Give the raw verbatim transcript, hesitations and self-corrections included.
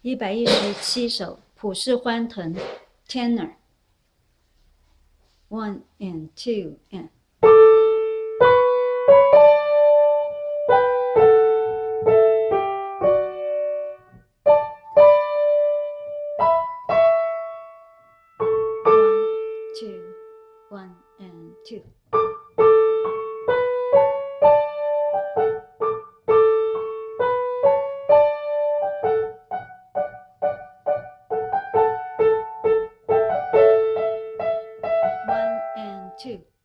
一百一十七首普世欢腾 Tenor One and two and One, two, one and two. One and two.